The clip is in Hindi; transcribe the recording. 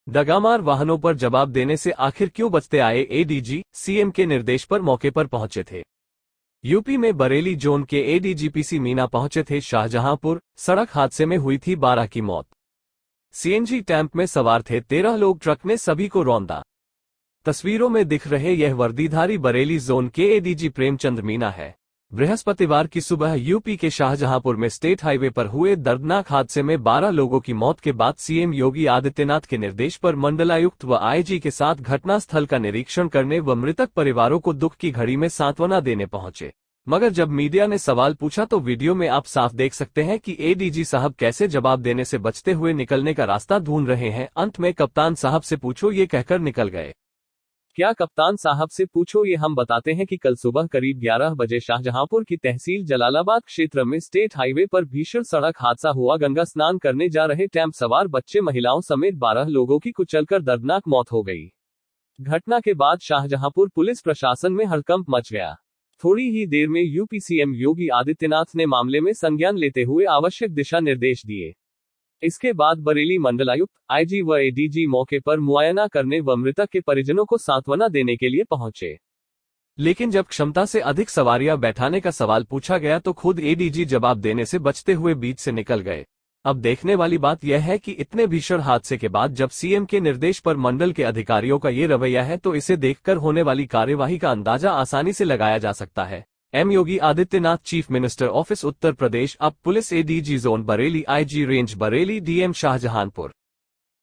दगामार वाहनों पर जवाब देने से आखिर क्यों बचते आए एडीजी, सीएम के निर्देश पर मौके पर पहुंचे थे। यूपी में बरेली जोन के एडीजी पीसी मीना पहुंचे थे शाहजहांपुर। सड़क हादसे में हुई थी 12 की मौत। सीएनजी टैंक में सवार थे 13 लोग, ट्रक ने सभी को रौंदा। तस्वीरों में दिख रहे यह वर्दीधारी बरेली जोन के एडीजी प्रेमचंद मीना है। बृहस्पतिवार की सुबह यूपी के शाहजहांपुर में स्टेट हाईवे पर हुए दर्दनाक हादसे में 12 लोगों की मौत के बाद सीएम योगी आदित्यनाथ के निर्देश पर मंडलायुक्त व आईजी के साथ घटनास्थल का निरीक्षण करने व मृतक परिवारों को दुख की घड़ी में सांत्वना देने पहुंचे। मगर जब मीडिया ने सवाल पूछा तो वीडियो में आप साफ देख सकते हैं कि एडीजी साहब कैसे जवाब देने से बचते हुए निकलने का रास्ता ढूंढ रहे हैं। अंत में कप्तान साहब से पूछो ये कहकर निकल गए। क्या कप्तान साहब से पूछो ये हम बताते हैं कि कल सुबह करीब 11 बजे शाहजहांपुर की तहसील जलालाबाद क्षेत्र में स्टेट हाईवे पर भीषण सड़क हादसा हुआ। गंगा स्नान करने जा रहे टेम्प सवार बच्चे महिलाओं समेत 12 लोगों की कुचलकर दर्दनाक मौत हो गई। घटना के बाद शाहजहांपुर पुलिस प्रशासन में हड़कंप मच गया। थोड़ी ही देर में यूपी सीएम योगी आदित्यनाथ ने मामले में संज्ञान लेते हुए आवश्यक दिशा निर्देश दिए। इसके बाद बरेली मंडलायुक्त, आईजी व एडीजी मौके पर मुआयना करने व मृतक के परिजनों को सांत्वना देने के लिए पहुंचे। लेकिन जब क्षमता से अधिक सवारियां बैठाने का सवाल पूछा गया तो खुद एडीजी जवाब देने से बचते हुए बीच से निकल गए। अब देखने वाली बात यह है कि इतने भीषण हादसे के बाद जब सीएम के निर्देश पर मंडल के अधिकारियों का ये रवैया है तो इसे देखकर होने वाली कार्यवाही का अंदाजा आसानी से लगाया जा सकता है। M Yogi Adityanath, chief minister office, Uttar Pradesh. अब police, ADG zone Bareilly, IG range Bareilly, DM Shahjahanpur.